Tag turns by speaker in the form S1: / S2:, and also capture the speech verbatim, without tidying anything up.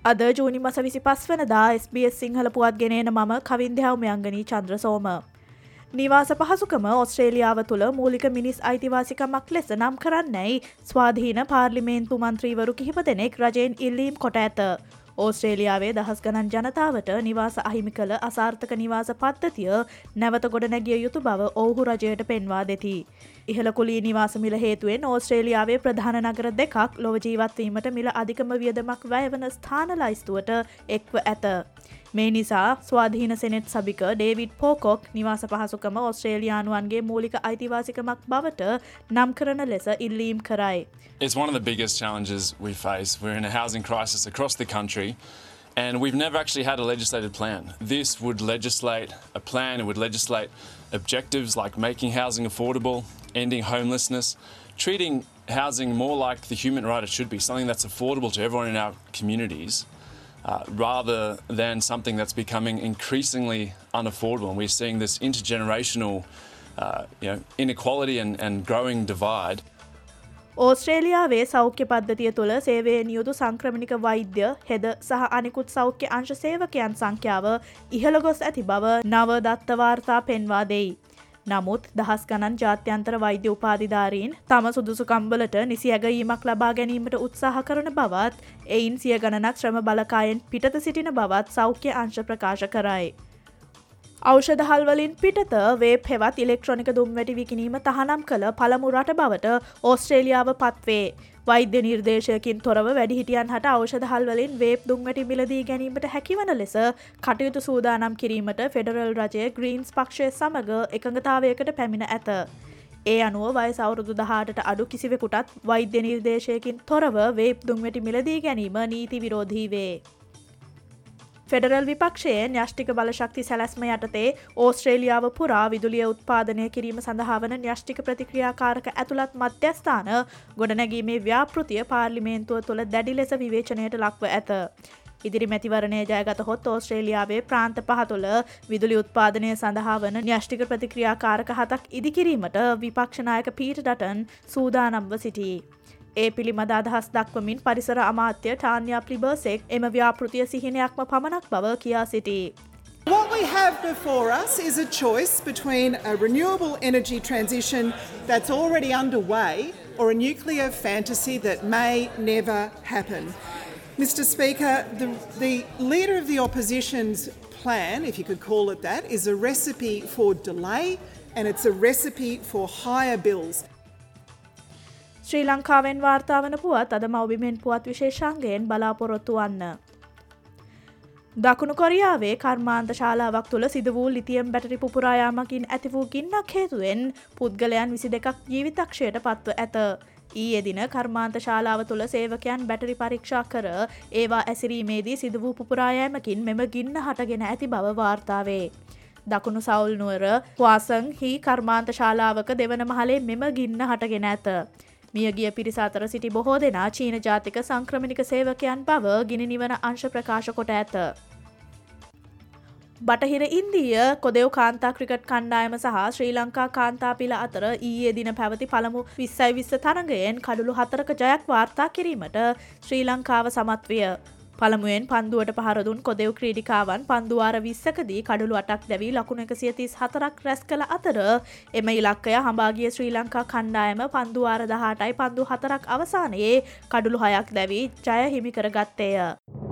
S1: අද ජූනි මාස විසිපහ වෙනිදා එස් බී එස් සිංහල පුවත් ගෙනෙන මම කවින්දයාව මෙයංගනී චන්ද්‍රසෝම. නිවාස පහසුකම ඕස්ට්‍රේලියාව තුළ මූලික මිනිස් අයිතිවාසිකමක් ලෙස නම් කරන්නයි ස්වාධීන පාර්ලිමේන්තු මන්ත්‍රීවරු කිහිප දෙනෙක් රජයෙන් ඉල්ලීම් කොට ඇත. ඕස්ට්‍රේලියාවේ දහස් ගණන් ජනතාවට නිවාස අහිමි කළ අසාර්ථක නිවාස පද්ධතිය නැවත ගොඩනැගිය යුතු බව ඔවුහු රජයට පෙන්වා දෙති. ඉහළ කුලී නිවාස මිල හේතුවෙන් ඕස්ට්‍රේලියාවේ ප්‍රධාන නගර දෙකක් ලොව ජීවත් වීමට මිල අධිකම වියදමක් වැය වන ස්ථාන ලයිස්තුවට එක්ව ඇත. මේ නිසා ස්වාධීන සෙනෙට් සභික ඩේවිඩ් පෝකොක් නිවාස පහසුකම ඕස්ට්‍රේලියානුවන්ගේ මූලික අයිතිවාසිකමක් බවට නම් කරන ලෙස ඉල්ලීම් කරයි.
S2: It's one of the biggest challenges we face. We're in a housing crisis across the country and we've never actually had a legislated plan. This would legislate a plan, it would legislate objectives like making housing affordable, ending homelessness, treating housing more like the human right it should be, something that's affordable to everyone in our communities. Uh, rather than something that's becoming increasingly unaffordable. And we're seeing this intergenerational uh, you know, inequality and, and growing divide.
S1: ඕස්ට්‍රේලියාවේ සෞඛ්‍ය පද්ධතිය තුළ සේවයෙන් යුතු සංක්‍රමණික වෛද්‍ය හෙද සහ අනිකුත් සෞඛ්‍ය අංශ සේවකයන් සංඛ්‍යාව ඉහළ ගොස් ඇති බව නව දත්ත වාර්තා පෙන්වා දෙයි. නමුත් දහස් ගණන් ජාත්‍යන්තර වෛද්‍ය උපාධිධාරීන් තම සුදුසුකම්වලට නිසි ඇගයීමක් ලබා ගැනීමට උත්සාහ කරන බවත් එයින් සිය ගණනක් ශ්‍රම බලකායෙන් පිටත සිටින බවත් සෞඛ්‍ය අංශ ප්‍රකාශ කරයි. ඖෂධහල් වලින් පිටත වේප් හෙවත් ඉලෙක්ට්‍රොනික දුම්වැටි විකිණීම තහනම් කළ පළමු රට බවට ඕස්ට්‍රේලියාව පත්වේ. වෛද්‍ය නිර්දේශයකින් තොරව වැඩිහිටියන් හට ඖෂධහල් වලින් වේප් දුම්වැටි මිලදී ගැනීමට හැකිවන ලෙස කටයුතු සූදානම් කිරීමට ෆෙඩරල් රජයේ ග්‍රීන්ස් පක්ෂය සමග එකඟතාවයකට පැමිණ ඇත. ඒ අනුව වයස අවුරුදු දහඅටට අඩු කිසිවෙකුටත් වෛද්‍ය නිර්දේශයකින් තොරව වේප් දුම්වැටි මිලදී ගැනීම නීති විරෝධී වේ. ෆෙඩරල් විපක්ෂයේ න්‍යෂ්ටික බලශක්ති සැලැස්ම යටතේ ඕස්ට්‍රේලියාව පුරා විදුලිය උත්පාදනය කිරීම සඳහා වන න්‍යෂ්ටික ප්‍රතික්‍රියාකාරක ඇතුළත් මධ්‍යස්ථාන ගොඩනැගීමේ ව්‍යාපෘතිය පාර්ලිමේන්තුව තුළ දැඩි ලෙස විවේචනයට ලක්ව ඇත. ඉදිරි මැතිවරණය ජයගතහොත් ඕස්ට්‍රේලියාවේ ප්‍රාන්ත පහ තුළ විදුලි උත්පාදනය සඳහා වන න්‍යෂ්ටික ප්‍රතික්‍රියාකාරක හතක් ඉදිකිරීමට විපක්ෂ නායක පීටර් ඩටන් සූදානම්ව සිටී. ඒ පිළිබඳ අදහස් දක්වමින් පරිසර අමාත්‍ය ටාන්යා ප්ලිබර්සෙක් එම ව්‍යාපෘතිය සිහිනයක්ම පමණක් බව කියා සිටී.
S3: What we have before us is a choice between a renewable energy transition that's already underway or a nuclear fantasy that may never happen. Mister Speaker, the, the Leader of the Opposition's plan, if you could call it that, is a recipe for delay and it's a recipe for higher bills.
S1: ශ්‍රී ලංකාවෙන් වාර්තා වන පුවත් අද මව්බිමෙන් පුවත් විශේෂාංගයෙන් බලාපොරොත්තු වන්න. දකුණු කොරියාවේ කර්මාන්ත ශාලාවක් තුළ සිදු වූ ලිතියම් බැටරි පුපුරා යාමකින් ඇති වූ ගින්නක් හේතුවෙන් පුද්ගලයන් විසි දෙකක් ජීවිතක්ෂයට පත්ව ඇත. ඊයේ දින කර්මාන්ත ශාලාව තුළ සේවකයන් බැටරි පරීක්ෂා කර ඒවා ඇසිරීමේදී සිදු වූ පුපුරා යෑමකින් මෙම ගින්න හටගෙන ඇති බව වාර්තා වේ. දකුණු සවුල් නුවර හුවාසන් හි කර්මාන්ත ශාලාවක දෙවන මහලේ මෙම ගින්න හටගෙන ඇත. මියගිය පිරිස අතර සිටි බොහෝ දෙනා චීන ජාතික සංක්‍රමණික සේවකයන් බව ගිනි නිවන අංශ ප්‍රකාශ කොට ඇත. බටහිර ඉන්දීය කොදෙව් කාන්තා ක්‍රිකට් කණ්ඩායම සහ ශ්‍රී ලංකා කාන්තා පිළ අතර ඊයේ දින පැවති පළමු විස්සයි විස්ස තරඟයෙන් කඩුළු හතරක ජයක් වාර්තා කිරීමට ශ්‍රී ලංකාව සමත් විය. පළමුවෙන් පන්දුවට පහර දුන් කොදෙව් ක්‍රීඩිකාවන් පන්දු වාර විස්සකදී කඩුළු අටක් දැවී ලකුණු එකසිය තිස් හතරක් රැස් කළ අතර එම ඉලක්කය හඹා ගිය ශ්‍රී ලංකා කණ්ඩායම පන්දු වාර දහඅටයි පන්දු හතරක් අවසානයේ කඩුළු හයක් දැවී ජය හිමි කර ගත්තේය.